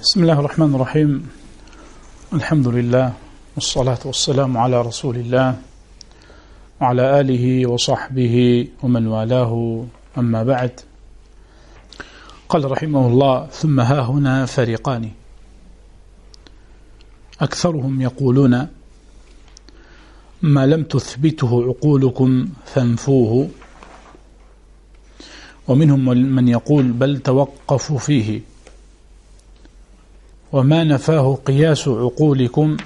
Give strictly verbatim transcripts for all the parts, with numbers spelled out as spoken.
بسم الله الرحمن الرحيم. الحمد لله والصلاة والسلام على رسول الله وعلى آله وصحبه ومن والاه، أما بعد. قال رحمه الله: ثم ها هنا فريقان أكثرهم يقولون ما لم تثبته عقولكم فانفوه، ومنهم من يقول بل توقفوا فيه، وما نفاه قياس عقولكم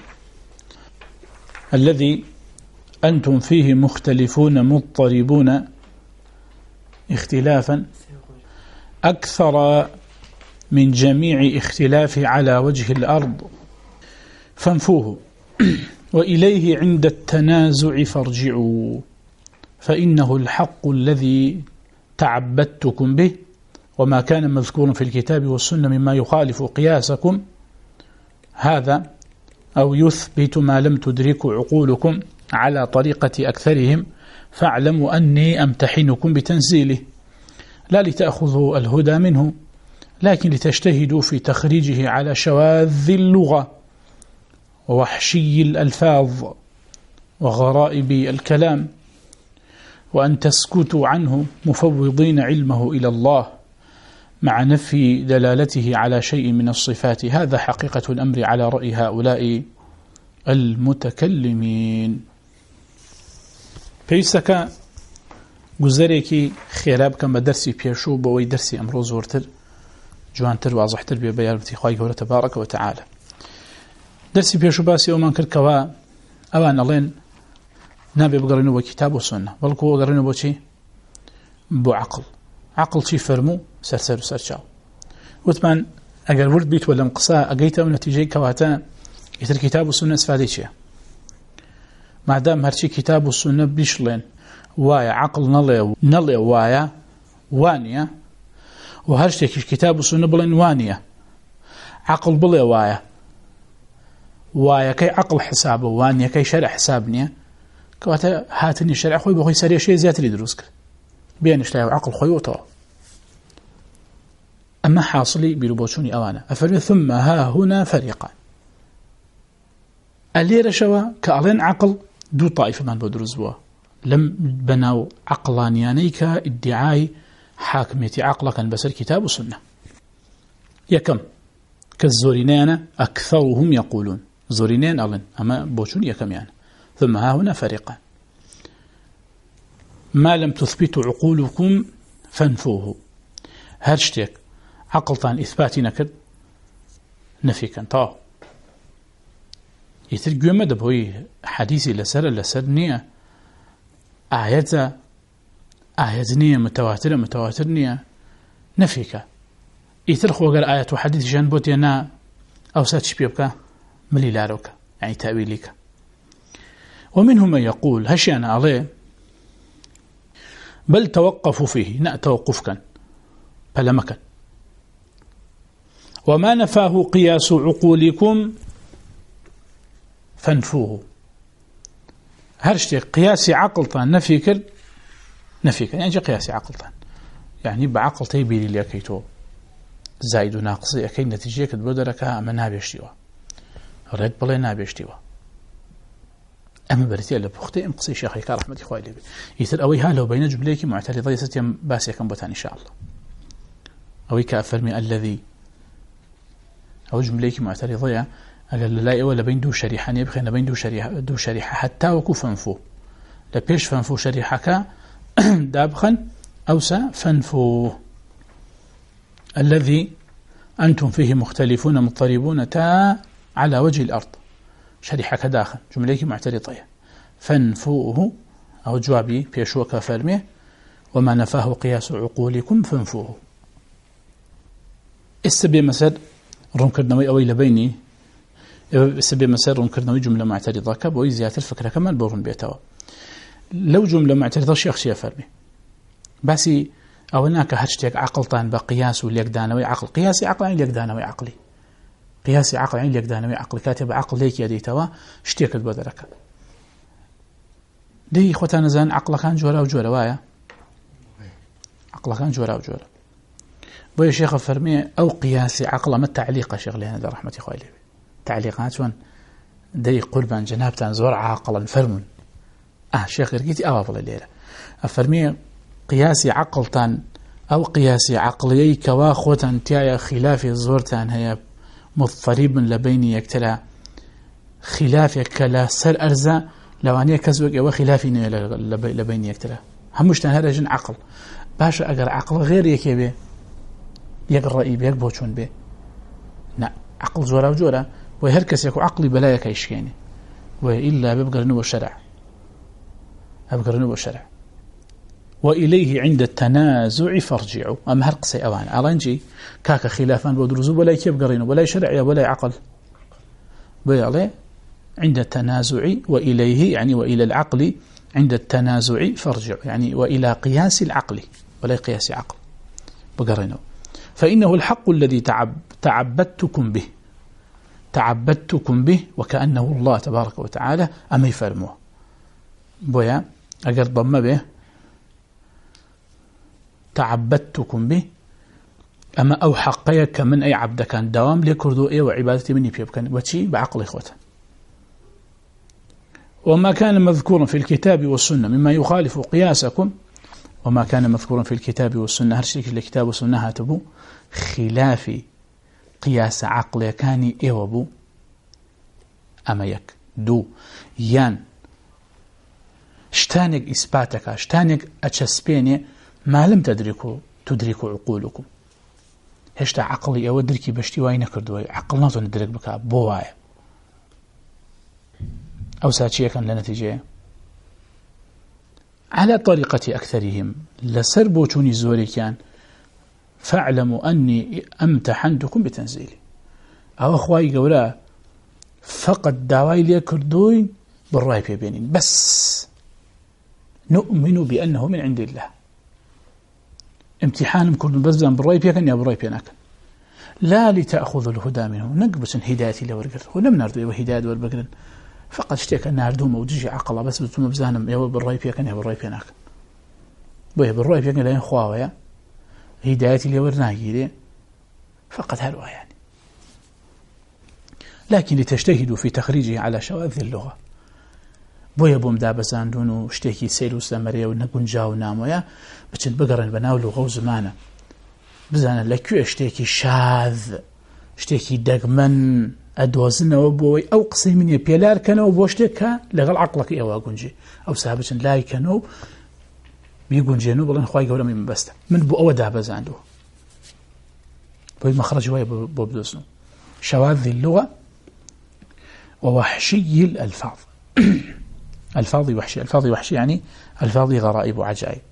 الذي أنتم فيه مختلفون مضطربون اختلافا أكثر من جميع اختلاف على وجه الأرض فانفوه، وإليه عند التنازع فارجعوا، فإنه الحق الذي تعبدتكم به، وما كان مذكورا في الكتاب والسنة مما يخالف قياسكم هذا أو يثبت ما لم تدركوا عقولكم على طريقة أكثرهم، فاعلموا أني أمتحنكم بتنزيله، لا لتأخذوا الهدى منه، لكن لتجتهدوا في تخريجه على شواذ اللغة ووحشي الألفاظ وغرائب الكلام، وأن تسكتوا عنه مفوضين علمه إلى الله مع نفي دلالته على شيء من الصفات. هذا حقيقة الأمر على رأي هؤلاء المتكلمين. پێویستەکە گوزەرێکی خێرا بکەم بە دەرسی پێشوو بەوەی دەرسی ئەمڕۆ زۆرتر جوانتر وازحتر بێ بە یارمەتی خوای گەورە تەبارەکە و تەعالە. دەرسی پێشوو باسی ئەومان کرد کەوا ئەوان ئەڵێن نابێ بگەڕێنەوە بۆ کتاب و سنە، بەڵکو وەگەڕێنەوە بۆ چی؟ بۆ عەقڵ. عەقڵ چی فەرموو؟ سەرسەر و سەرچاو. وتمان ئەگەر ورد بیتوە لەم قسە ئەگەیتەوە نەتیجەی کەواتە ئیتر کتاب و سنە استفادەی چییە؟ مادام هەرچی کتاب و سنە بیشڵێن وایە، عەقڵ نەڵێ نەڵێ وایە، وانیە، و هەر شتێکیش کتاب و سنە بڵێن وانیە، عەقڵ بڵێ وایە، وایەکەی عەقڵ حسابە، وانیەکەی شەرع حساب نییە، کەواتە هاتنی شەرع خۆی بەخۆی سەرێشەیە زیاتری دروست کرد، بێنیشتای و عەقڵ خۆی وتەوە. أما حاصلي بيروبوتشوني أوانا أفرمي ثم ها هنا فريقان اللي رشوا كألين عقل دو طائفة من بدرزوا لم بناو عقلانيانيك ادعاء حاكمية عقلك بس الكتاب والسنة يكم كالزورينين أكثرهم يقولون زورينين ألين أما بوتشوني يكم يعني ثم ها هنا فريقان ما لم تثبتوا عقولكم فانفوه. هرشتك عقلتان إثباتي نكد نفي كان طاو يترجم ماذا بوي حديثي لسر لسر نية آيات آيات نية متواترة متواتر نية نفيك يترخ وقال آيات وحديث جان بوتي أنا أو ساتش بيبكا ملي لاروك يعني تأويلك. ومنهم من يقول هشي أنا عليه بل توقفوا فيه نا توقف كان بلا مكان، وما نفاه قياس عقولكم فانفوه. هرشتي قياسي عقلتان نفي كر نفي كر يعني قياسي عقلتان يعني بعقل تيبيلي اللي أكيتو زايد وناقص أكيد نتيجة كتبودرك أما نابيشتوا رد بلا نابيشتوا أما بريتي اللي بختي أم قصي شيخي كرحمة إخوائي لي يتر أوي هالو بين جبليك معترضة يستيم باسي كم بوتان إن شاء الله أوي كأفرمي الذي أو جمليك معترضة قال لا ولا بين دو شريحة يبخينا بين دو شريحة دو شريحة حتى وكو فنفو لبيش فنفو شريحة دابخا أوسا فنفو الذي أنتم فيه مختلفون مضطربون تا على وجه الأرض شريحة داخل جمليك معترضة فانفوه أو جوابي بيشوك فرميه وما نفاه قياس عقولكم فانفوه. استبي مسد رون كردنوي أوي لبيني استبي مسد رون كردنوي جملة معترضة كبوي زيادة الفكرة كمان بورون بيتوا لو جملة معترضة شيخ شيء فرمي باسي أو هناك هرشتك عقلتان بقياس وليك دانوي عقل قياسي عقل عين ليك دانوي عقلي قياسي عقل عين ليك دانوي عقل كاتب عقل ليك يدي توا اشتيك البدرك دي إخوتان زان عقل كان جورا وجورا وايا عقل كان جورا وجورا بو يا شيخ فرمي أو قياس عقل ما التعليق شيخ لهنا ذا رحمة خوالي تعليقات وان دي قربان جنابتان زور عاقلا فرمون اه شيخ رقيتي أوافل الليلة أفرمي قياسي عقلتان أو قياسي عقليي كواخوتان تيايا خلافي زورتان هي مضطرب لبيني يكتلا خلافي كلا سر أرزا لوانية كزوك أو خلافي لبيني يكتلا همشتان هذا جن عقل باشا أقر عقل غير يكي بي يقر رأي بي يقبوشون بي نا عقل زورا وجورا ويهركس يكو عقلي بلا يكيشكيني وإلا بيبقر نوب الشرع بيبقر نوب الشرع وإليه عند التنازع فارجعوا أما هرقسي أوان أرانجي كاكا خلافان بودرزو ولا يكيب قرينو ولا شرع ولا عقل بيالي عند التنازع وإليه يعني وإلى العقل عند التنازع فارجعوا يعني وإلى قياس العقل ولا قياس عقل بقرينو فإنه الحق الذي تعب تعبدتكم به تعبدتكم به وكأنه الله تبارك وتعالى أما يفرموه بويا أقرب ما به تعبدتكم به أما أو حقيك من أي عبد كان دوام لكردو إيه وعبادتي مني بيبكن وشي بعقل إخوته وما كان مذكورا في الكتاب والسنة مما يخالف قياسكم وما كان مذكورا في الكتاب والسنة هرشيك الكتاب والسنة هاتبو خلاف قياس عقل كان إيه وبو أما يك دو يان شتانك إثباتك شتانك أتشسبيني ما لم تدركوا تدركوا عقولكم هشتا عقلي أو دركي بشتي واي نكردوي عقل ناتو ندرك بكا بواي أو ساتشيه كان لنتيجة على طريقة أكثرهم لسربوتوني زوري كان فاعلموا أني أمتحنتكم بتنزيلي أو أخواي قولا فقط داواي لي كردوي بالرأي في بينين بس نؤمن بأنه من عند الله امتحان كل بزن بالرأي بيكن يا بالرأي بينك لا لتأخذ الهدى منه نقبس هدايتي لورقر ولم نرضي وهداية والبقر فقد اشتكى النار دوما وجيجي عقله بس بتم بزانم يا بالرأي بيكن يا بالرأي بينك بيه بالرأي بيكن لا ينخواوا يا هدايتي لورناجي فقد هلوا يعني لكن لتجتهدوا في تخريجه على شواذ اللغة بويا بوم دابزان دونو شتيكي سيلو سامريا ونقون جاو نامويا بچن بقرن بناو لغة وزمانة بزانا لكيو اشتيكي شاذ اشتيكي دقمن ادوازنا وبوي او قصي من يبيلار كانوا بوشتيكا لغل عقلك ايوا قنجي او سابچن لاي كانوا بيقون جينو بلان خواهي قولا من بستا من بو او دابزان دو بوي مخرج ويا بوبدوسنو شواذ اللغة ووحشي الألفاظ الفاظي وحشي الفاظي وحشي يعني الفاظي غرائب وعجائب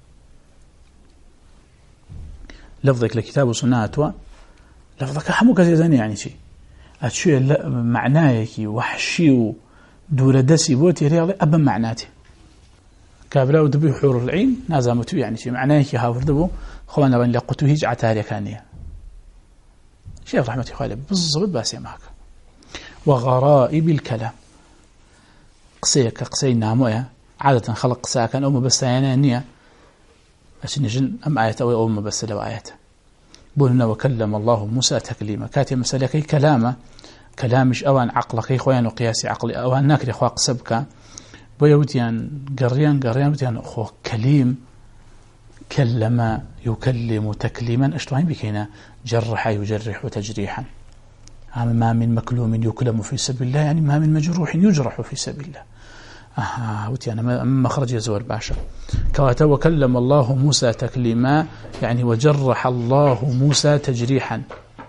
لفظك لكتاب وسنة لفظك حموك زيدان يعني شيء أتشوي معنايك وحشي ودور دسي بوتي رياضي أبا معناتي كابلا ودبي حور العين نازمتو يعني شيء معنايك هافر دبو خوانا بان لقتو هيج عتاري كانية شيخ رحمة الله بالضبط باسي معك وغرائب الكلام قصيك قصي نامويا عادة خلق ساكن أو مبستيانا نية عشان يجن أم آية أو أو مبستة لو آية بولنا وكلم الله موسى تكليما كاتي مسألة كلامه كلامش أوان عقلك إخوان وقياسي عقلي أوان ناكري أخوة قصبك بيوتيان قريان قريان بيوتيان أخوة كليم كلم يكلم تكليما أشتوين بكينا جرح يجرح تجريحا ما من مكلوم يكلم في سبيل الله يعني ما من مجروح يجرح في سبيل الله آه وتيانا مخرج يزور باشا كواتا وكلم الله موسى تكليما يعني وجرح الله موسى تجريحا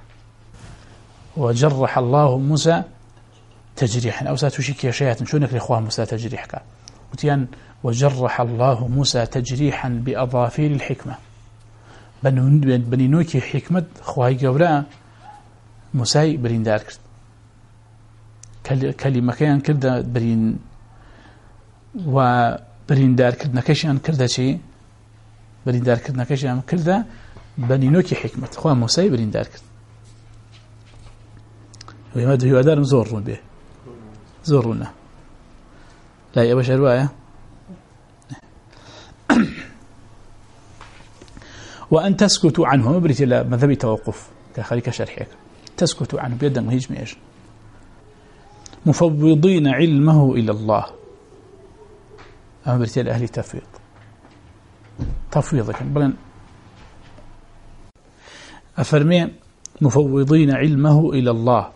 وجرح الله موسى تجريحا أو ساتوشيك يا شيئات شونك لإخوة موسى تجريحك وتيان وجرح الله موسى تجريحا بأظافير الحكمة بني نوكي حكمة خواهي قولا موسى برين دار كرد كلمة كان كرد برين وبرين دار كرد نكشان كرد شيء برين دار كرد نكشان كرد بني نوكي حكمة خواه موسى برين دار كرد ويمد هو دار زورون به زورونا لا يا بشر رواية وأن تسكتوا عنه مبرت إلى مذهب توقف كخليك شرحك تسكتوا عنه بيدا مهيج ميش مفوضين علمه إلى الله مبرت إلى أهل التفويض تفويضك بلن أفرمي مفوضين علمه إلى الله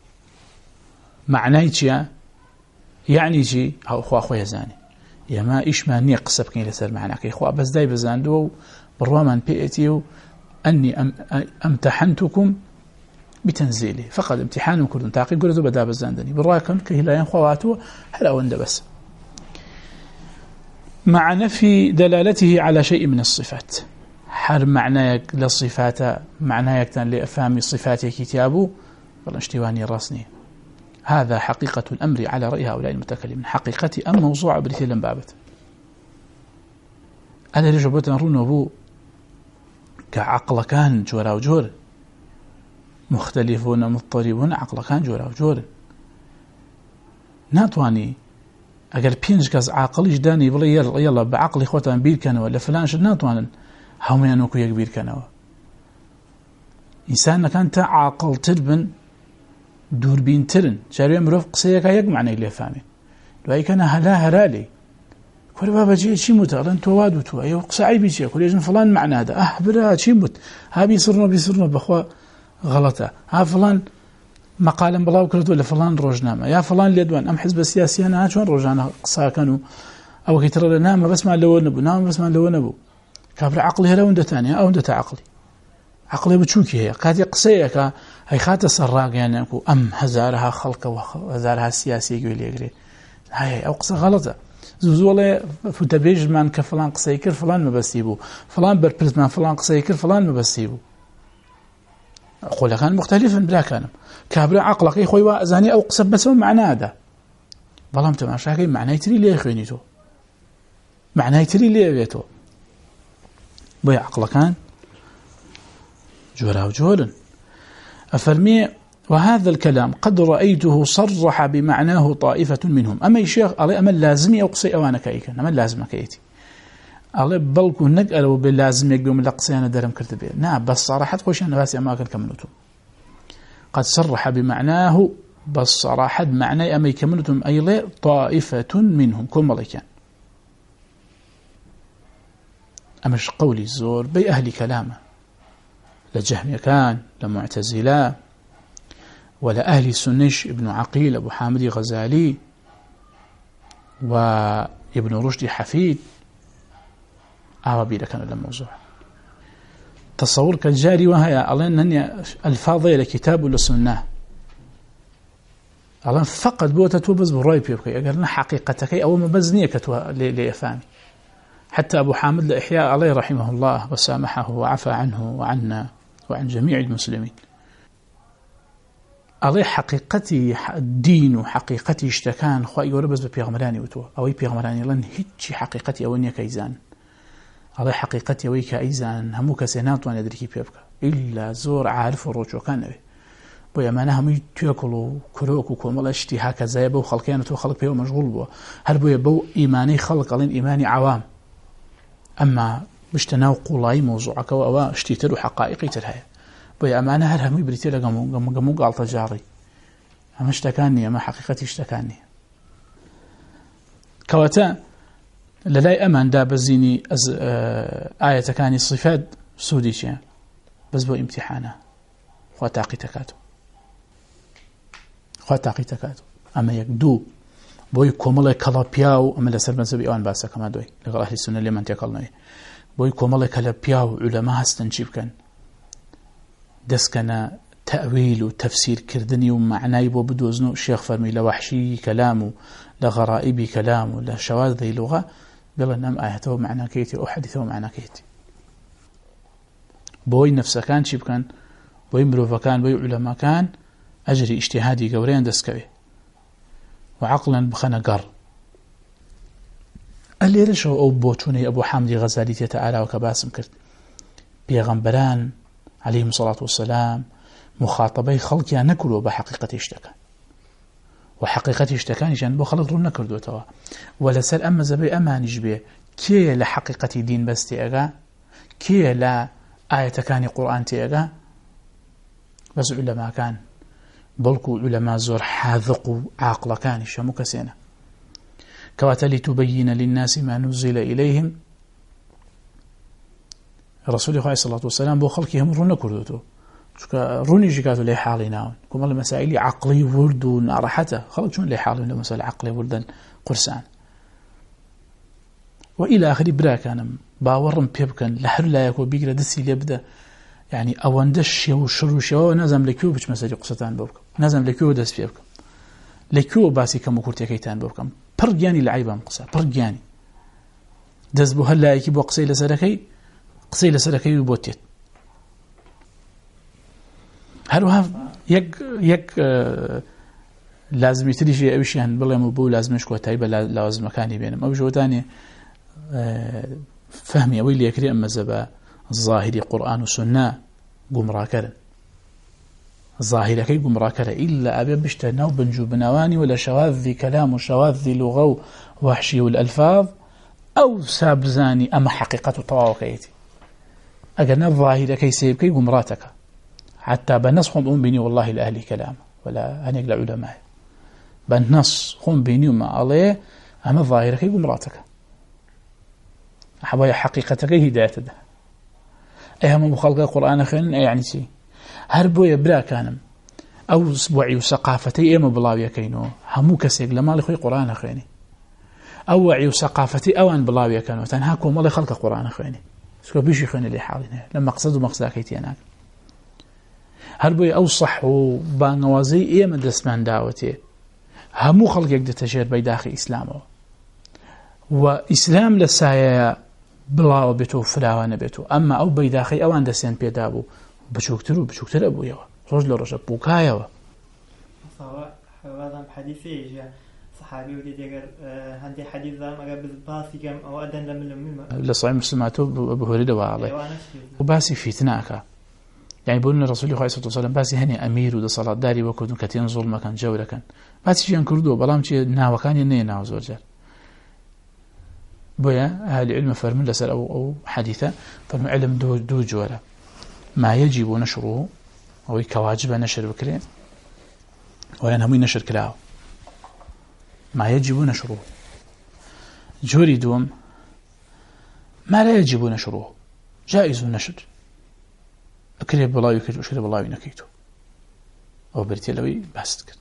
معناه يعني جي أو أخوة أخوة يزاني يا ما إيش ما نيق سبكين لسر معناك يا إخوة بس داي بزاندو بروامان بيئتي أني أم أمتحنتكم بتنزيله فقد امتحان كردن تعقيب قردو بدا بزاندني بالراكن كهلا ينخواتو هلا وند بس مع نفي دلالته على شيء من الصفات حر معناك للصفات معناك لأفهم صفات كتابه والله اشتواني راسني هذا حقيقة الأمر على رأي هؤلاء المتكلمين حقيقة أم موضوع بريتيلن بابت أنا رجبت نرون أبو كعقل كان جورا وجور مختلفون مضطربون عقل كان جورا وجور ناتواني أقل بينج كاز عاقل جداني بلي يلا, يلا بعقل إخوتان بير كانوا ولا فلان شد ناتوان هم ينوكو يكبير كانوا إنسان كان تعاقل تربن دور بين ترن جاري مروف قصيك يك معنى اللي فاهمين لو أي كان هلا هرالي كل بابا جي شي مت ألان توادو تو أيوة قصعي بيشي كل يجن فلان معنى هذا أه برا شي مت ها بيصيرنا بيصيرنا بخوا غلطة ها فلان مقالا بلاو كرت ولا فلان روجنامة يا فلان ليدوان أم حزب السياسي أنا شون روجانا قصا كانوا أو كتر لنا ما بس ما لو نبو نام بس ما لو نبو كابر عقلي هلا وندا ثانية أو وندا عقلي عقلي بتشوكي هي كاتي قصيك هي خاطر سراق يعني أكو أم هزارها خلق وهزارها سياسي يقول يقري هاي أو قصة غلطة زوزو والله فتبيج من كفلان قصيكر فلان ما بسيبه فلان بربرز من فلان قصيكر فلان ما بسيبه أقول كان مختلفا بلا كان كابر عقلك يخوي وأزاني أو قصب بس معنى هذا والله متماشى هاي معنى يتري ليه خينيته معنى يتري ليه بيته بيع عقلك كان جورا وجورا أفرمي وهذا الكلام قد رأيته صرح بمعناه طائفة منهم أما الشيخ أما اللازم يقصي أوانا كأيك أما اللازم كأيتي ألا بلكو نقلوا باللازم يقبل من لقصيانا درم كرتبه نعم بس صراحة خوش أنا باسي أماكن كمنتم قد صرح بمعناه بس صراحة بمعنى أما يكملتم أيضا طائفة منهم كل ملكان أمش قولي الزور بي أهل كلامه لجهمية كان لمعتزلة ولا أهل السنش ابن عقيل أبو حامد غزالي وابن رشد حفيد أعرابي لكان الموضوع تصور كالجاري وهي ألين الفاظة لكتاب للسنة ألين فقط بوتة بس بالرأي بيبكي قالنا حقيقتك أو مبزنية كتوى ليفهمي حتى أبو حامد لإحياء عليه رحمه الله وسامحه وعفى عنه وعنا وعن جميع المسلمين عليه حقيقتي الدين وحقيقتي اشتكان خواهي وربز ببيغمراني وتوى أو بيغمراني لن هيتشي حقيقتي أويني كيزان عليه حقيقتي أوي كيزان همو كسينات وانا يدركي بيبكا إلا زور عارف وروج وكان نبي بويا ما نهم يتوكلوا كروك وكومل اشتي هكذا يبو خلقيانة وخلق بيو مشغول بو هل بويا بو إيماني خلق لين إيماني عوام أما بشتناو قولاي موضوعك أو اشتيتر حقائقي ترهاية بويا أما أنا هل همي بريتي لقمو قمو قمو قال تجاري أما اشتكاني أما حقيقتي اشتكاني كواتا للاي أمان دا بزيني أز آية كاني الصفات سودي شيء بس بو امتحانه خواتاقي تكاتو خواتاقي تكاتو أما يكدو بوي كومله كلا بياو أما لسر منزبي أوان باسا كما دوي لغا أهل السنة اللي من تيقلناي بوي كومله كلا بياو علماء هستنجيب كان دس كان تأويل وتفسير كردني ومعناي بو بدوزنو الشيخ فرمي لوحشي كلامه لغرائبي كلامه لشواذ ذي لغة بلا نم آياته معنى كيتي أحدثه معنى كيتي بوي نفسه كان شيب كان بوي مروفا كان بوي علماء كان أجري اجتهادي قوريان دسكوي وعقلا بخنا قر اللي رشوا أو بوتوني أبو حامد غزالي تتعالى وكباسم كرت بيغنبران عليهم الصلاة والسلام مخاطبي خلقيا نكلوا بحقيقة اشتكى وحقيقة اشتكاني جان بو خلق رو نكردو توا ولا سر أما زبي أما نجبه كي لحقيقة دين بستي أغا كي لا آية كاني قرآن تيغا بس علماء كان بلكو علماء زور حاذق عاقل كان الشمو كسينا كواتا لتبين للناس ما نزل إليهم رسول الله صلى الله عليه وسلم بو خلقي هم رونا كردوتو روني جيكاتو لي حالي ناون كما المسائل عقلي ورد ونارحته خلق شون لي حالي مسائل عقلي وردا قرسان وإلى آخر برا كان باورم بيبكن لحر لا يكون بيقرا دسي ليبدا يعني أوندش وشر وشوا نازم لكيو بش مساجي قصتان بوبكم نازم لكيو دس بيبكم لكيو باسي كم كورتي كيتان بوبكم برجاني لعيبه قصه برجاني دز بو هلا يكي بو قصي لسركي قصي لسركي وبوتيت هروها يك يك آه لازم يتري شيء أو شيء بالله مبو لازم يشكو تايبه لازم مكاني بينهم أو جو ثاني آه فهمي أولي يكري أما زبا الظاهري قرآن وسنة قمرا كرن الظاهري كي قمرا كرن إلا أبي بشتناو بنجو بنواني ولا شواذ كلام وشواذ لغو وحشي والألفاظ أو سابزاني أما حقيقة طواوكيتي أقلنا الظاهري كي سيب كي قمراتك حتى بنص هم بيني والله لأهلي كلام ولا هنيك لعلماء بنص هم بيني وما عليه أما الظاهري كي قمراتك حبايا حقيقتك هداية ده أهم مخلقة القرآن خين يعني شيء هربوا يبرا كانم أو سبوعي وثقافتي إما بلاوية كينو همو كسيق لما لخوي قرآن خيني أو وعي وثقافتي أوان بلاوية كانوا تنهاكم والله خلق القرآن خيني سكو بيشي خيني اللي حالنا لما قصدوا مقصدا كيتيناك هربوا أوصح وبانوازي إما دسمان داوتي همو خلق يقدر تشير بيداخي إسلامه وإسلام لسايا بلاو بيتو فلاوان بيتو أما أو بيداخي أوان دسين بيدابو بشوكترو بشوكتر أبو يوا رجل رجل بوكايوا صحيح هذا حديثي جاء صحابي ودي ديگر هندي حديث ذا ما قبل باسي كم أو أدن لمن لصعيم مسلماتو أبو هريرة وعليه وباسي فتناك يعني بقولنا رسول الله صلى الله عليه وسلم باسي هني أمير وده صلاة داري وكودن كتين ظلم كان جورا كان باسي جان كردو بلام شيء ناو كان يني ناو زوجر بويا أهل العلم فرمون لسر أو, أو حديثة فرمون علم دو, دو جورا ما يجب نشره أو كواجب نشر بكرين وينهمي نشر كلاو ما يجب نشره جوري دوم ما لا يجب نشره جائز النشر أكريب بالله يكريب أشرب الله ينكيته أو برتي لوي بحث كر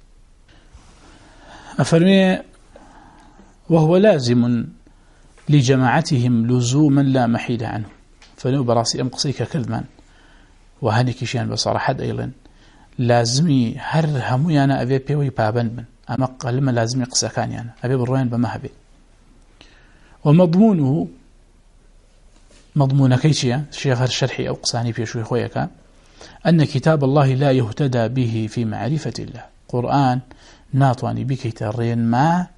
أفرمي وهو لازم لجماعتهم لزوما لا محيد عنه فلو براسي أم قصيك كذمان وهنيك شيئا بصراحة أيضا لازمي هر همي أنا أبي بيوي بابن من أما قلما لازمي قصة كان يعني أبي بالروين بمهبي ومضمونه مضمون كيشيا شيخ الشرحي أو قصاني في شوي خويك أن كتاب الله لا يهتدى به في معرفة الله قرآن ناطواني بكي ترين ما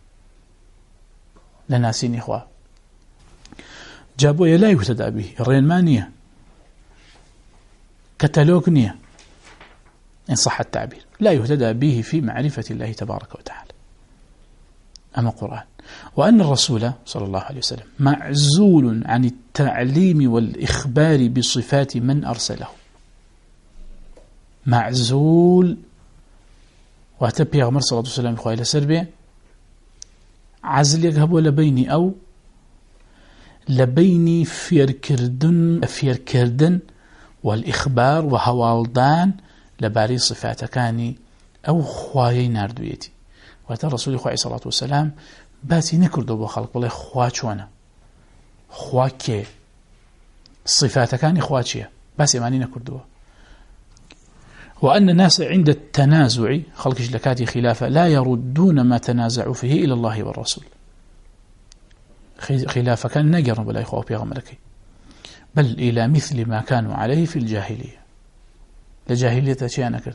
لناسين إخوة جابوا لا يهتدى به الرين ما نية كتالوج نية إن صح التعبير لا يهتدى به في معرفة الله تبارك وتعالى أما قرآن وأن الرسول صلى الله عليه وسلم معزول عن التعليم والإخبار بصفات من أرسله معزول واتبي غمر صلى الله عليه وسلم إخوة إلى سربية عزل يقهب لبيني أو لبيني فيركردن فيركردن والإخبار وهوالدان لباري صفات كاني أو خواي ناردويتي واتى الرسول إخوة صلى الله عليه وسلم باسي نكردو بخلق والله خواتشونا خواكي الصفات كان خواتشيا باسي ماني نكردو وأن الناس عند التنازع خلق جلكاتي خلافة لا يردون ما تنازعوا فيه إلى الله والرسول خلافة كان نجر بلا إخوة بيغمركي بل إلى مثل ما كانوا عليه في الجاهلية لجاهلية تشيء نكر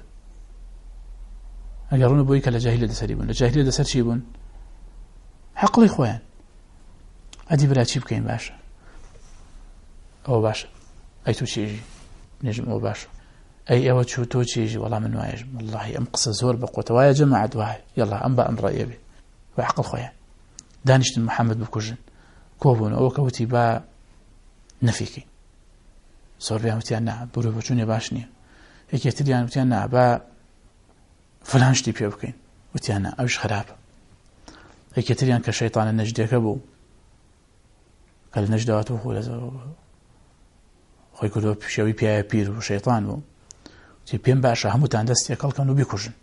أجرون بويك لجاهلية سريبون لجاهلية سرشيبون حق الإخوان أدي بلا تشيب كين باشا أو باشا أي تو تشيجي نجم أو باشا أي أو تشو تو تشيجي والله من وايج والله أمقص زور بقوة وايا جماعة واي يلا أنبا أمر يبي وحق الإخوان دانشت محمد بكوجن كوبون أو كوتي با نفيكي زۆر بیان وتیان نا بڕۆ بۆچوونێ باش نییە یەکێتریان وتیان نا با فلان شتی پێ بکەین وتیان نا ئەوش خراپە یەکێتریان کە شەیطانە نەجدەکە بوو کە لە نەجدەواتەوە خۆ لە خۆی کردەوە پیشەوەی پیایە پیر و شەیطان بوو وتی پێم باشە هەمووتان دەستێکەڵکەن و بیکوژن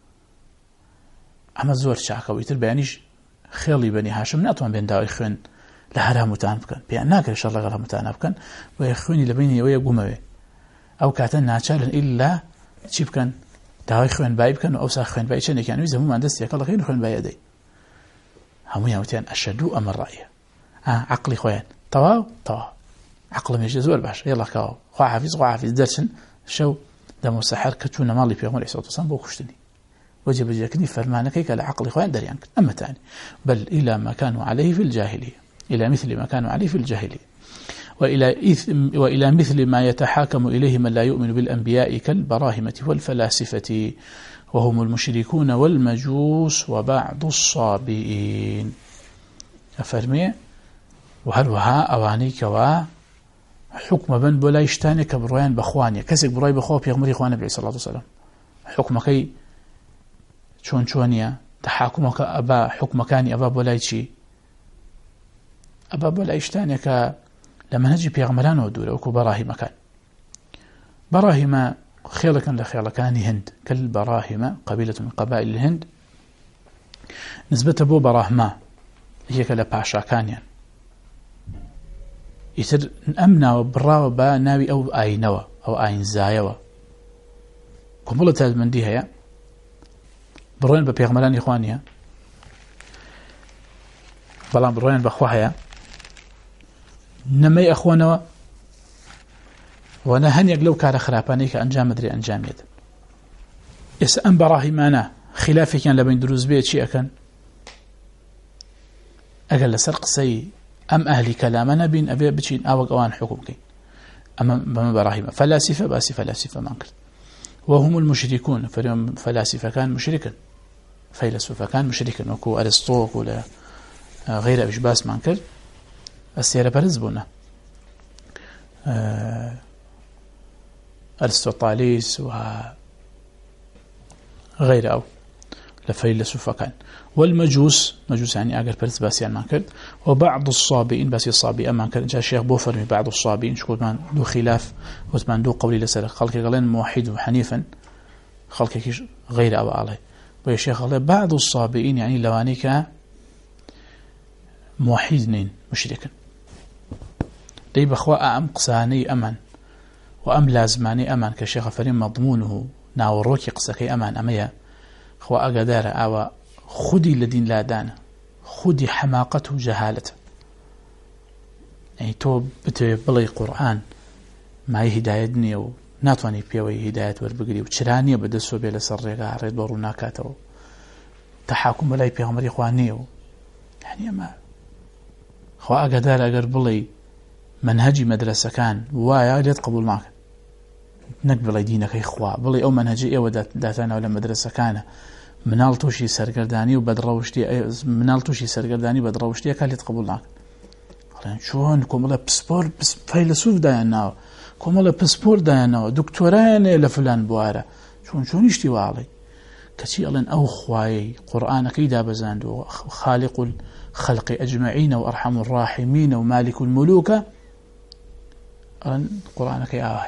ئەمە زۆر چاکەوە ئیتر بەیانیش خێڵی بەنی هاشم ناتوان بێن داوای خوێن لە هەرهەمووتان بکەن پێیان ناکرێت شەڕ لەگەڵ هەمووتانە بکەن بۆیە خوێنی لە بینی ئەوەیە گومەوێ ئەو کاتە ناچارن ئیلا چی بکەن داوای خوێنبایی بکەن و ئەوسا خوێنبایی چەندێکیان ویست هەموومان دەستێکەڵ دەکەین و خوێنبایی ئەدەین هەموویان وتیان ئەشەدوو ئەمە ڕایە عەقڵی خۆیان تەواو تەواو عەقڵەمێژە زۆر باشە یەڵا کاوە خوا حافیز خوا حافیز دەرچن شەو دەمە سەحەر کە چوونە ماڵی پێغەمبەر عەلەیهی سەڵاتو وەسەلام بۆ کوشتنی وجبجكني فرمانك على عقل إخوان دريان أما تاني بل إلى ما كانوا عليه في الجاهلية إلى مثل ما كانوا عليه في الجاهلية وإلى إثم وإلى مثل ما يتحاكم إليه من لا يؤمن بالأنبياء كالبراهمة والفلاسفة وهم المشركون والمجوس وبعض الصابئين أفرمي وهروها أوانيك و حكم بن بلا يشتاني كبروان بخوانيا كسك براي بخوا بيغمري إخوان النبي صلى الله عليه وسلم حكمك چۆن چۆنیە تەحاکومەکە ئەبا حکومەکانی ئەبا بۆ لای چی ئەبا بۆ لای شتانێکە لە مەنهەجی پێغەمبەرانەوە دوورە وەکو بەڕاهیمەکان بەڕاهیمە خێڵەکەن لە خێڵەکانی هەند کەلبەڕاهیمە قەبیلەة من قەبائل الهند نسبەتە بۆ بەڕاهمە یەکێکە لە پاشاکانیان ئیتر ئەم ناوە بڕاوە بە ناوی ئەو ئاینەوە ئەو ئاینزایەوە کۆمەڵە تایبەتمەندی هەیە بڕۆین بە پێغەمبەرانی خوا نییە بەڵام بڕۆین بەخوا هەیە نەمەی ئەخۆنەوە وەنە هەنێک لەو کارە خراپانەی کە ئەنجام بدرێ ئەنجامێت ئێستا ئەم بەڕاهیمانە خلافێکیان لە بین دروست بێ چی ئەکەن ئەگەر لەسەر قسەی ئەم ئەهلی کەلامە نەبین ئەبێ بچین ئاوەک ئەوان حکم بکەین ئەمە بەمە بەڕاهیمە فەلاسیفە باسی فەلاسیفەمان کرد وهم المشركون فلاسفة كان مشركا فيلسوفة كان مشركا وكو أرسطو ولا غير أبيش باس مانكر السيارة برزبونا أرسطوطاليس وغير أو لفيلسوفة كان والمجوس مجوس يعني أقل برز باسيان مانكر وبعض الصابئين باسي الصابئة مانكر جاء الشيخ بوفر من بعض الصابئين شكوت من دو خلاف وثمان دو قولي لسر خلق قالين موحد وحنيفا خلق غير أو عليه ويا شيخ الله بعض الصابئين يعني لوانيك موحدين مشركا لي بخواء أم قساني أمان وأم لازماني أمان كشيخ فريم مضمونه ناوروكي قسكي أمان أميا خواء قدار أو خودي لدين لا دانا خودي حماقته وجهالته يعني تو بتوي بلي قرآن معي هدايتني و ناتواني بيوي هداية وربقري وشرانية بدسو بيلا سرقا ريد بورو ناكاتو تحاكم بلاي بيغمري خوانيو يعني ما خواء قدار أقر بلي منهجي مدرسة كان وايا ليت قبول معك نقبل دينك إخوة بلي أو منهجي إيوة داتانا ولا مدرسة كان منال توشي سرگردانی و بدروشتی منال توشی سرگردانی بدروشتی کالیت قبول نکن. حالا چون کاملا پسپور پس فیلسوف داینا کاملا پسپور داینا دکترانه لفلان بواره چون چون اشتی والی کسی الان او خوای قرآن کیدا بزند و خالق الخلق اجمعین و ارحم الراحمین و مالک الملوک الان قرآن کی آه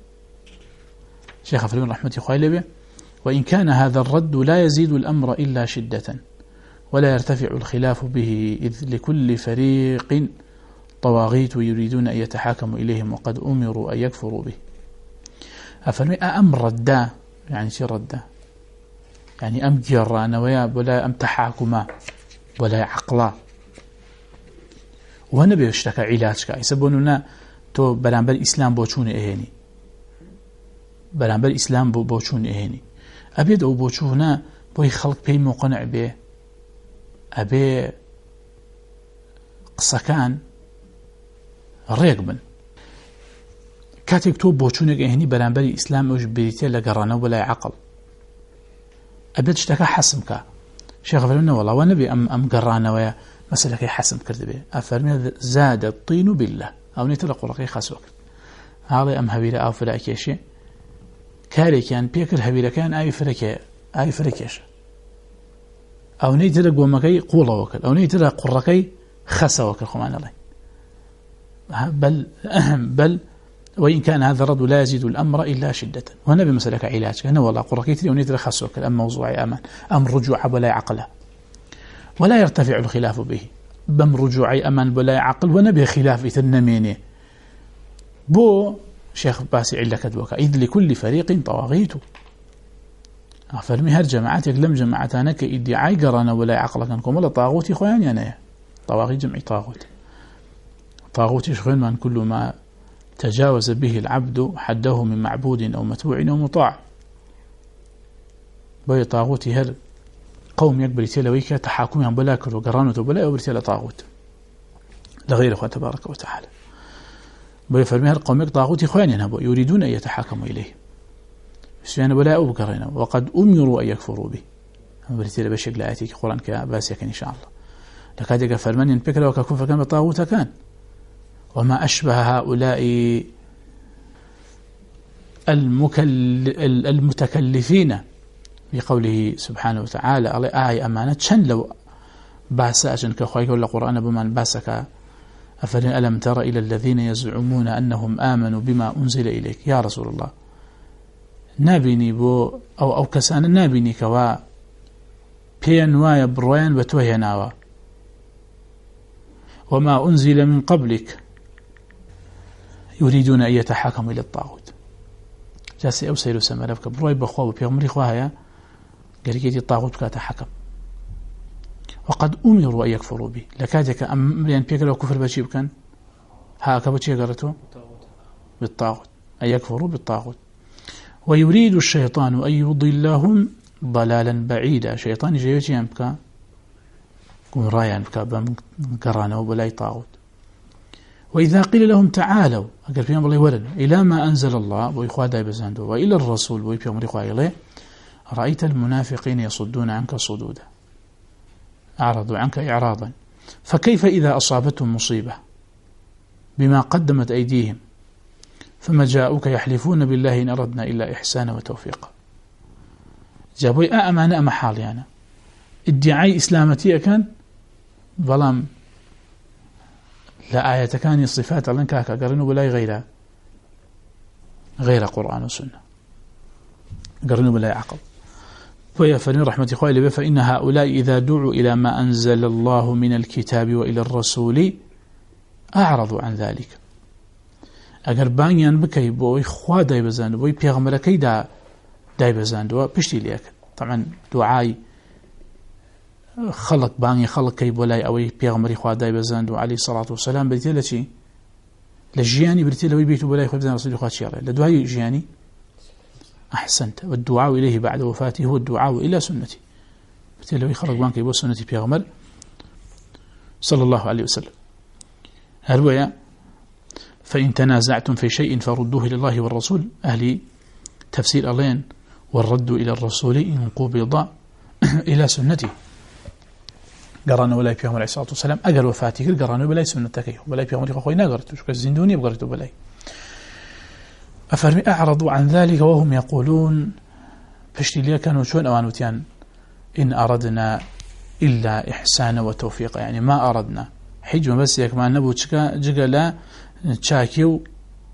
شيخ فريون رحمة الله عليه. وإن كان هذا الرد لا يزيد الأمر إلا شدة ولا يرتفع الخلاف به إذ لكل فريق طواغيت يريدون أن يتحاكموا إليهم وقد أمروا أن يكفروا به. أفرمي أم ردا يعني شي ردا يعني أم جرانا ويا ولا أم تحاكما ولا عقلا ونبي يشتكى علاجك يسبوننا تو برانبر إسلام بوچون إهيني برانبر إسلام بوچون إهيني أبيد أو بوچونا بوي خلق بي مقنع به أبي قسكان ريقبن كاتك تو بوچونك إهني برانبري إسلام أوج بريتي لقرانا ولا عقل أبيد اشتكى حسمك شيخ فرمنا والله ونبي أم, أم قرانا ويا مسألة كي حسم كرد به أفرمي زاد الطين بالله أو نيتلقوا لقي خاسوك هذا أم هبيرة أو فراكيشة كاري كان بيكر هبيرة كان أي فركة أي فركيشة أو نيتر قومكي قولة وكل أو نيتر قرقي خسا وكل خمان الله بل بل وإن كان هذا الرد لا يزيد الأمر إلا شدة وهنا بمسألة علاج أنا والله قرقيتري ونيتر خسا وكل أم موضوع أمان أم رجوع ولا عقله ولا يرتفع الخلاف به بم رجوعي أمان ولا عقل ونبي خلاف إثنمينه بو شيخ باسي علا كدوكا إذ لكل فريق طواغيت أفرمي هر جماعتك لم جماعتانك إدعاء قرانا ولا عقل كنكم ولا طاغوتي خوان يعني طواغيت جمعي طاغوت طاغوت يشغل من كل ما تجاوز به العبد حده من معبود أو متبوع أو مطاع بي طاغوتي هر قوم يقبل تلويك تحاكمهم بلا كرو قرانة بلا يقبل تلا طاغوت لغير أخوة تبارك وتعالى بي فرمي هر قوم طاغوتي خوان ينهبوا يريدون أن يتحاكموا إليه سبحانه ولا أبقرنا وقد أمروا أن يكفروا به بريتيلا بشكل آتيك قرآن كباسيك إن شاء الله لقد يقول فرمان ينبكر وككفر كان بطاغوت كان وما أشبه هؤلاء المكل المتكلفين بقوله سبحانه وتعالى آي أمانة شن لو باسا كخويك ولا قرآن بمن باسك أفلن ألم تر إلى الذين يزعمون أنهم آمنوا بما أنزل إليك يا رسول الله نابيني بو أو أو كسان نابيني كوا بين وايا بروين بتوهناوا وما أنزل من قبلك يريدون أن يتحاكموا إلى الطاغوت جاسي أو سيرو سمرفك بروي بخوا بيغمري خواها قريتي الطاغوت كاتحكم وقد أمروا أن يكفروا به لكادك أم يعني بيقرأ كفر بشيب كان هاك بشي قرأته بالطاغوت أن يكفروا بالطاغوت ويريد الشيطان أن يضلهم ضلالا بعيدا شيطان جيوتي ينبكى كون رايا ينبكى بمقرانا وبلاي طاغوت وإذا قيل لهم تعالوا أقل فيهم الله ولد إلى ما أنزل الله وإخوة دايبزاندو وإلى الرسول وإخوة مريخوا إليه رأيت المنافقين يصدون عنك صدودا أعرضوا عنك إعراضا فكيف إذا أصابتهم مصيبة بما قدمت أيديهم فما جاءوك يحلفون بالله إن أردنا إلا إحسانا وتوفيقا جابوا أأمانة أما حالي أنا ادعاء إسلامتي كان ظلام لا آية كان الصفات لن كاكا قرنوا بلا غيرها غير قرآن وسنة قرنوا بلا عقل فيا فرين رحمة إخوائي لبه فإن هؤلاء إذا دعوا إلى ما أنزل الله من الكتاب وإلى الرسول أعرضوا عن ذلك أجر بانيان بكي بوي خوا دايبزاندو بوي بيغمركي دا دايبزاندو بشتي ليك طبعا دعاي خلق باني خلق كي بولاي أوي بيغمري خوا دايبزاندو عليه الصلاة والسلام بديتي لشي لجياني بديتي لوي بيتو بولاي خوا بزاندو رسول الله شيرا لدعاي جياني أحسنت والدعاء إليه بعد وفاته هو الدعاء إلى سنتي بديتي لوي خلق بانكي بو سنتي بيغمر صلى الله عليه وسلم هلويا فإن تنازعتم في شيء فردوه إلى الله والرسول أهل تفسير ألين والرد إلى الرسول إن قبض إلى سنته قرانا ولا يبيهم عليه الصلاة والسلام أقل وفاته قرانا ولا سنتك ولا يبيهم عليه أخوينا قرأت شكرا الزندوني بقرأت بلاي أفرمي أعرضوا عن ذلك وهم يقولون فاشتي لي كانوا شون أوانوتيان إن أردنا إلا إحسان وتوفيق يعني ما أردنا حجم بس يك ما نبو جقا لا تشاكيو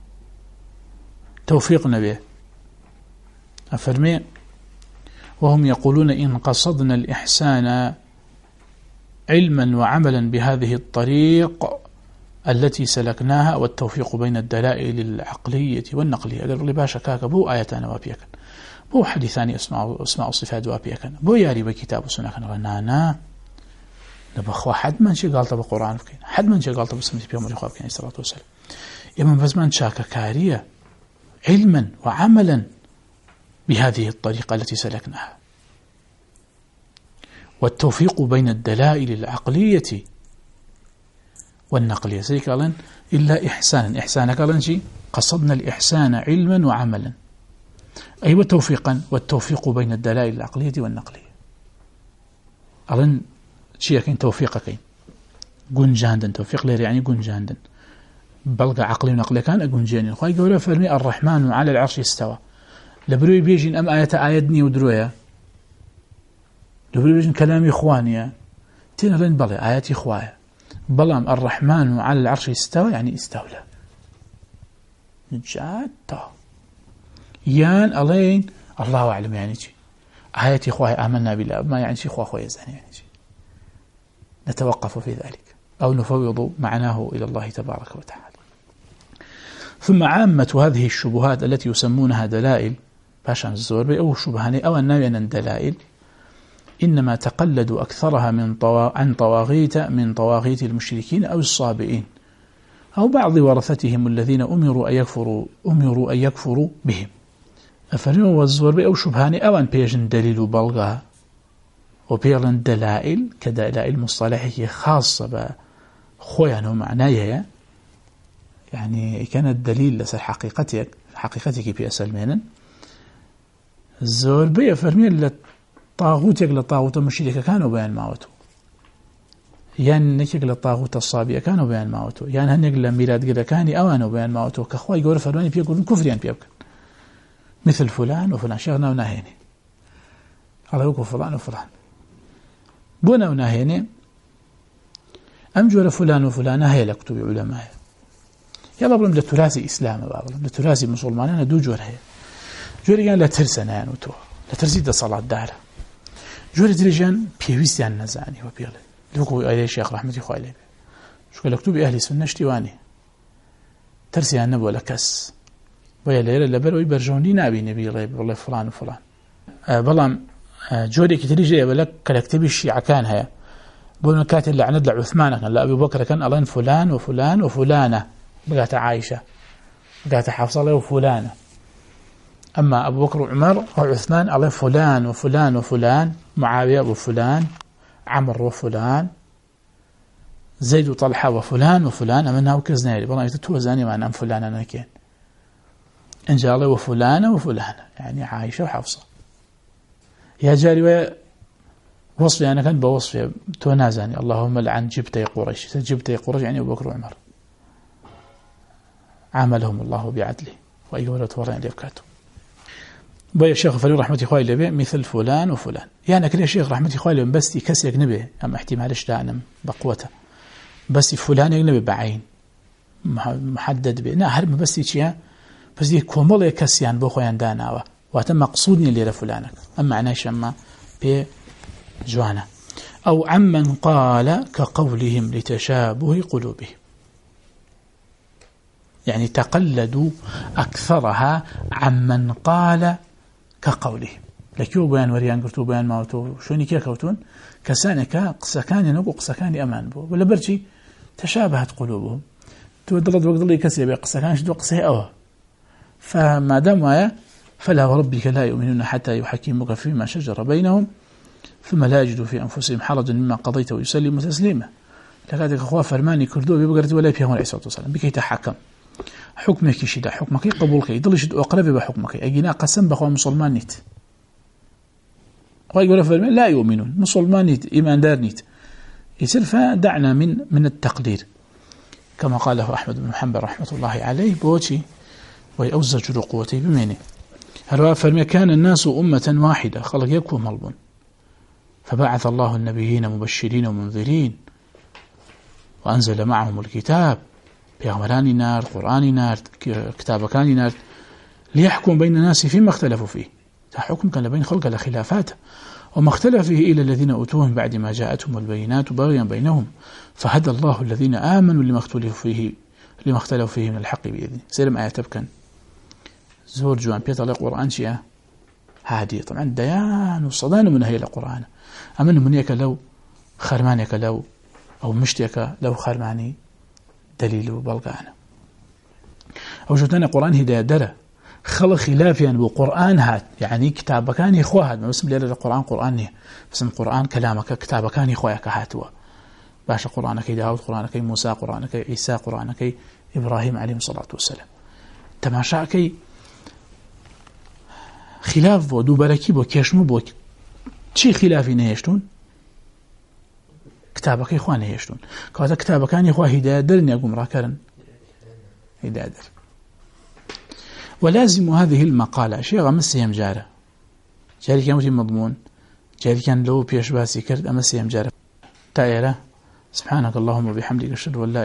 توفيق نبيه أفرمي وهم يقولون إن قصدنا الإحسان علما وعملا بهذه الطريق التي سلكناها والتوفيق بين الدلائل العقلية والنقلية قالوا لي باشا كاكا بو آياتان وابيكا بو حديثاني اسماء اسماء الصفات وابيكا بو ياري بكتاب السنة كان رنانا نبخوا حد من شي قالت بالقرآن فكين حد من شي قالت بسمة بيوم الإخوة فكين الصلاة والسلام إما بزمان شاكا كارية علما وعملا بهذه الطريقة التي سلكناها والتوفيق بين الدلائل العقلية والنقلية سيك قالن إلا إحسانا إحسانا قالن شي قصدنا الإحسان علما وعملا أي أيوة توفيقا والتوفيق بين الدلائل العقلية والنقلية قالن شيء كين توفيق كين قن جاندن توفيق لير يعني قن جاندن بلغ عقلي ونقلي كان أقول جاني خواهي قوله فرمي الرحمن على العرش استوى لبروي بيجين أم آية آيدني ودرويا لبروي بيجين كلامي إخوانيا تين لين بلي آياتي إخوايا بلام الرحمن على العرش استوى يعني استولى نجاتا يان ألين الله أعلم يعني شيء آياتي إخوايا آمنا بالله ما يعني شيء إخوة أخوة يزن يعني شيء نتوقف في ذلك أو نفوض معناه إلى الله تبارك وتعالى. ثم عامة هذه الشبهات التي يسمونها دلائل باشا الزور أو شبهاني أو النبي أن دلائل إنما تقلدوا أكثرها من طوا... عن طواغيت من طواغيت المشركين أو الصابئين أو بعض ورثتهم الذين أمروا أن يكفروا أمروا أن يكفروا بهم. أفرموا والزور أو شبهاني أو أن بيجن دليل بلغها وبيجن دلائل كدلائل مصطلحية خاصة بخويا ومعناها يعني كانت دليل لسر حقيقتك حقيقتك في أسلمين الزور بي أفرمي طاغوتك لطاغوت المشركة كانوا بيان ماوتو يان نكيك لطاغوت الصابئة كانوا بيان ماوتو يان هنك لميلاد قد كاني أوانوا بيان ماوتو كخوا يقول فرماني بيقولون كفريان بيبكن مثل فلان وفلان شغنا وناهيني الله يقول فلان وفلان بونا وناهيني أمجور فلان وفلان هاي لكتب علماء يا بابا من التراثي إسلام بابا من التراثي مسلمان أنا دو جور هي جوري كان لا ترسنا يعني وتو لا ترسي ده صلاة دارة جوري درجان بيويس يعني نزاني وبيغل لوكو أيلي الشيخ رحمة الله عليه شو قال لكتب أهل السنة اشتواني ترسي النبي ولا كس ويا ليلة لبر ويبرجوني نبي نبي الله والله فلان وفلان أه بلام أه جوري كتريجي بلك كلكتب الشيعة كان هي بقولنا كاتب اللي عند عثمان كان لا أبي بكر كان الله فلان وفلان وفلانة بقات عائشة بقات حفصة وفلانة أما أبو بكر وعمر وعثمان الله فلان وفلان وفلان معاوية وفلان عمر وفلان زيد وطلحة وفلان وفلان أمنها وكزنيري والله يتتوزاني معنا أم فلان أنا كين إن جاء الله وفلانة وفلانة يعني عائشة وحفصة يا جاري وصفي أنا كان بوصفي تنازعني اللهم لعن جبتي قريش جبتي قريش يعني أبو بكر وعمر عاملهم الله بعدله وأيقولوا تورين ليفكاتوا بيا الشيخ فلي رحمة إخوائي لبي مثل فلان وفلان يعني كل شيخ رحمة إخوائي لبي بس يكسي يجنبه أما احتمالش دعنم بقوته بس فلان يجنبه بعين محدد به نا هرم بس يشيا بس دي كومل يكسيان بخويان داناوا واتم مقصودني اللي لفلانك أما عناش أما بجوانا أو عمن قال كقولهم لتشابه قلوبهم يعني تقلدوا أكثرها عمن قال كقولهم لكيو بيان وريان قرتو بيان ماوتو شوني كي كوتون كسانك قسكاني نقو قسكاني أمان بو ولا برشي تشابهت قلوبهم تودلت وقدل يكسي بي قسكاني شدو قسيه أوه فما دام ويا فلا وربك لا يؤمنون حتى يحكموك فيما شجر بينهم ثم لا يجدوا في أنفسهم حرجا مما قضيت ويسلموا تسليما لكذلك أخوة فرماني كردو بيبقرت ولا فيهم عليه الصلاة والسلام بكي تحكم حكمك يشد حكمك قبولك يضل يشد أقرب بحكمك أجينا قسم بخوا مسلمان نيت ويقول فرمان لا يؤمنون مسلمان نيت إيمان دار نيت يصير فدعنا من من التقدير كما قاله أحمد بن محمد رحمة الله عليه بوتي ويأوزج قوتي بمينه هل فرمان كان الناس أمة واحدة خلق يكون ملبون فبعث الله النبيين مبشرين ومنذرين وأنزل معهم الكتاب بيغمراني نار قرآني نار كتابكاني نار ليحكم بين الناس فيما اختلفوا فيه حكم كان بين خلق الخلافات وما اختلف فيه إلى الذين أوتوه من بعد ما جاءتهم البينات بغيا بينهم فهدى الله الذين آمنوا لما اختلفوا فيه لما اختلفوا فيه من الحق بإذنه سلم آية تبكن زور جوان بيت الله قرآن شيئا هادي طبعا ديان وصدان من هي القرآن أمن منيك لو خرمانك لو أو مشتك لو خرماني دليل بلغانا أو جوتنا قرآن هداية درة خلق خلافيا يعني بقرآن هات يعني كتاب كان إخوة هات ما بسم ليلة القرآن قرآن بسم القرآن كلامك كتاب كان إخوة هاتوا باش قرآنك داود قرآنك موسى قرآنك عيسى قرآنك إبراهيم عليه الصلاة والسلام تماشاكي خلاف بو دوباركي بو كيشنو بو چی خلافی نهشتون كتابك إخوان نهشتون كذا كتابك كان إخوة هداية درني أقوم راكرن هدادر ولازم هذه المقالة شيء غمسهم جاره جاري كان متي مضمون جاري كان لو بيش باسي كرد أمسهم جاره تائرة سبحانك اللهم وبحمدك أشهد أن لا